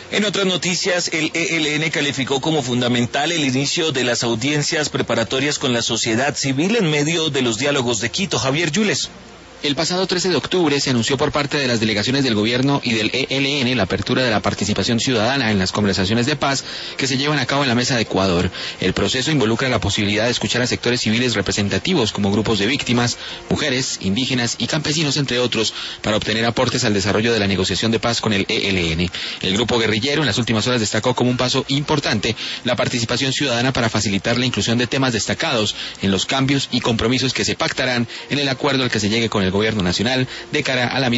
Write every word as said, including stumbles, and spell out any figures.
En otras noticias, el E L N calificó como fundamental el inicio de las audiencias preparatorias con la sociedad civil en medio de los diálogos de Quito. Javier Yules. El pasado trece de octubre se anunció por parte de las delegaciones del gobierno y del E L N la apertura de la participación ciudadana en las conversaciones de paz que se llevan a cabo en la Mesa de Ecuador. El proceso involucra la posibilidad de escuchar a sectores civiles representativos como grupos de víctimas, mujeres, indígenas y campesinos, entre otros, para obtener aportes al desarrollo de la negociación de paz con el E L N. El grupo guerrillero en las últimas horas destacó como un paso importante la participación ciudadana para facilitar la inclusión de temas destacados en los cambios y compromisos que se pactarán en el acuerdo al que se llegue con el Gobierno Nacional de cara a la